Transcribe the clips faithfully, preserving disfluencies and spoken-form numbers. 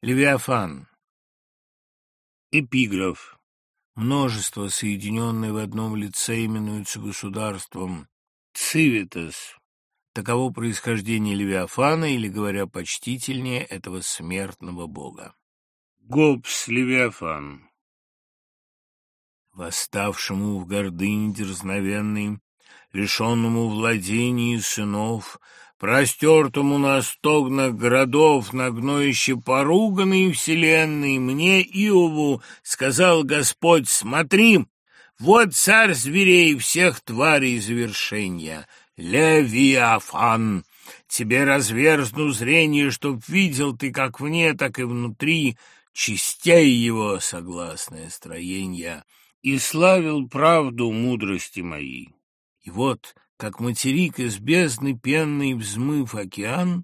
Левиафан. Эпиграф. Множество, соединенное в одном лице, именуется государством. Цивитас. Таково происхождение Левиафана, или, говоря почтительнее, этого смертного бога. Гоббс Левиафан. Восставшему в гордыне дерзновенной, лишенному владений сынов, простертому на стогнах городов, на гноище поруганной вселенной, мне, Иову, сказал Господь: смотри, вот царь зверей всех тварей завершения, Левиафан. Тебе разверзну зрение, чтоб видел ты как вне, так и внутри частей его согласное строение, и славил правду мудрости моей. И вот, как материк из бездны пенной взмыв океан,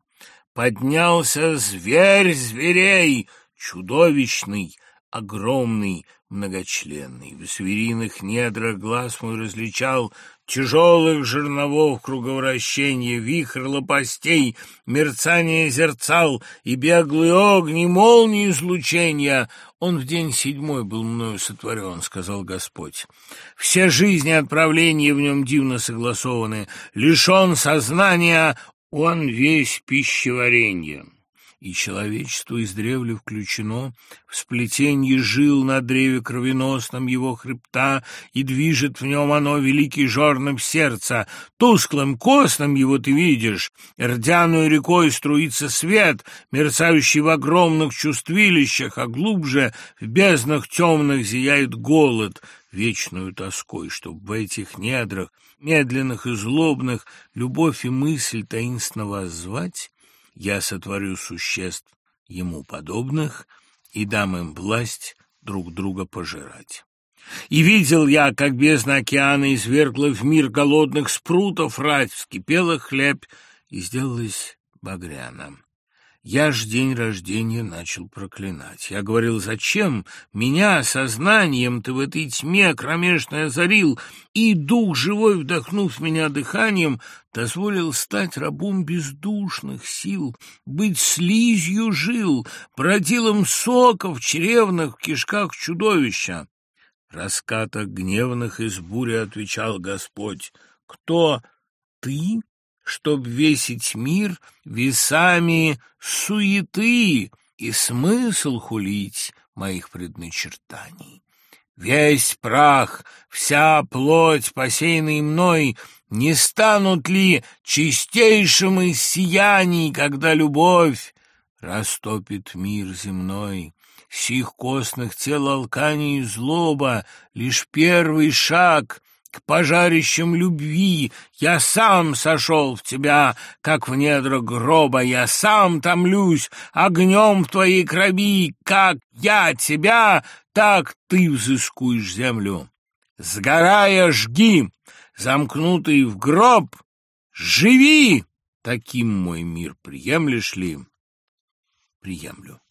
поднялся зверь зверей, чудовищный, огромный, многочленный. В звериных недрах глаз мой различал тяжелых жерновов круговращения, вихрь лопастей, мерцание зерцал и беглые огни, молнии излучения. Он в день седьмой был мною сотворен, сказал Господь. Все жизни отправления в нем дивно согласованы. Лишен сознания, он весь пищеваренье. И человечество издревле включено в сплетенье жил на древе кровеносном его хребта, и движет в нем оно великий жорном сердца. Тусклым костным его ты видишь, рдяную рекой струится свет, мерцающий в огромных чувствилищах, а глубже в безднах темных зияет голод, вечную тоской, чтоб в этих недрах, медленных и злобных, любовь и мысль таинственно воззвать. Я сотворю существ ему подобных и дам им власть друг друга пожирать. И видел я, как бездна океана извергла в мир голодных спрутов рать, вскипела хлеб и сделалась багряна. Я ж день рождения начал проклинать. Я говорил: зачем меня сознанием ты в этой тьме кромешной озарил, и дух живой, вдохнув меня дыханием, дозволил стать рабом бездушных сил, быть слизью жил, бродилом соков чревных в кишках чудовища. В раскатах гневных из бури отвечал Господь: кто ты, чтоб весить мир весами суеты и смысл хулить моих предначертаний? Весь прах, вся плоть, посеянный мной, не станут ли чистейшим из сияний, когда любовь растопит мир земной? Сих костных тел алкани и злоба — лишь первый шаг к пожарищам любви. Я сам сошел в тебя, как в недра гроба, я сам томлюсь огнем в твоей крови. Как я тебя, так ты взыскуешь землю. Сгорая, жги, замкнутый в гроб, живи. Таким мой мир приемлешь ли? Приемлю.